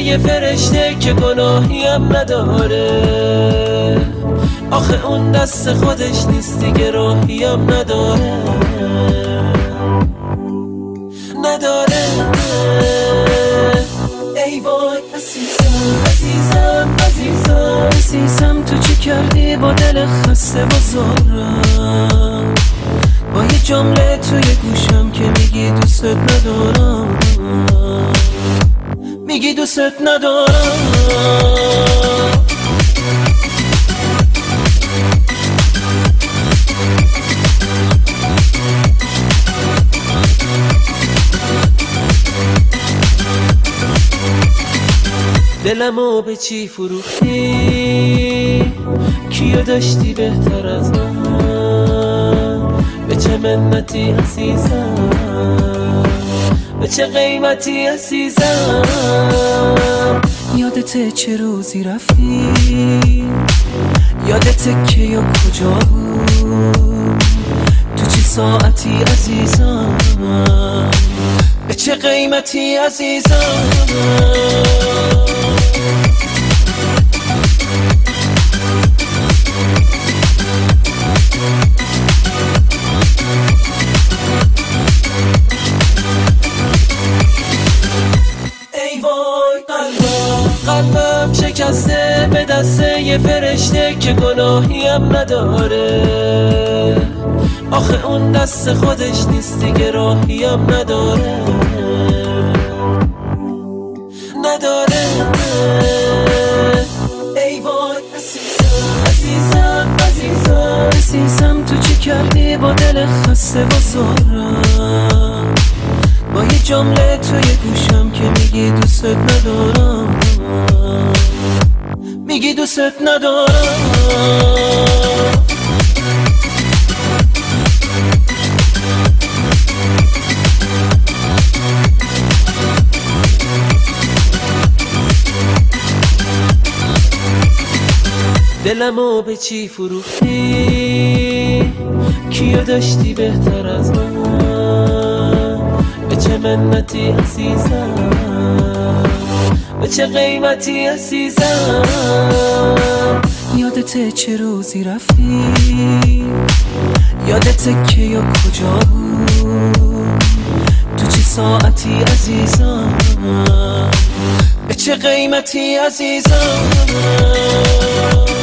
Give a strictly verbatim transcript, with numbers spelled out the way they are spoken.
یه فرشته که گناهی هم نداره. آخه اون دست خودش نیست دیگه، راهی هم نداره نداره. ای وای عزیزم عزیزم عزیزم عزیزم، تو چی کردی با دل خسته و زارم؟ با یه جمله توی گوشم که میگی دوست ندارم، میگی دوست ندارم. دلمو به چی فروختی؟ کیو داشتی بهتر از من؟ به چه منتی عزیزم، به چه قیمتی عزیزم؟ یادته چه روزی رفتی؟ یادته که یا کجا بود؟ تو چه ساعتی عزیزم، به چه قیمتی عزیزم؟ قلبم شکسته به دست یه فرشته که گناهی هم نداره. آخه اون دست خودش نیست دیگه، راهی هم نداره نداره. ای وای عزیزم عزیزم عزیزم عزیزم، تو چی کردی با دل خسته و زارم؟ با یه جمله توی گوشم که میگی دوست ندارم، میگی دوست ندارم. دلمو به چی فروختی؟ کیو داشتی بهتر از من؟ به چه منتی عزیزم، به چه قیمتی عزیزم؟ یادته چه روزی رفتی؟ یادته که یا کجا بود؟ تو چه ساعتی عزیزم، به چه قیمتی عزیزم؟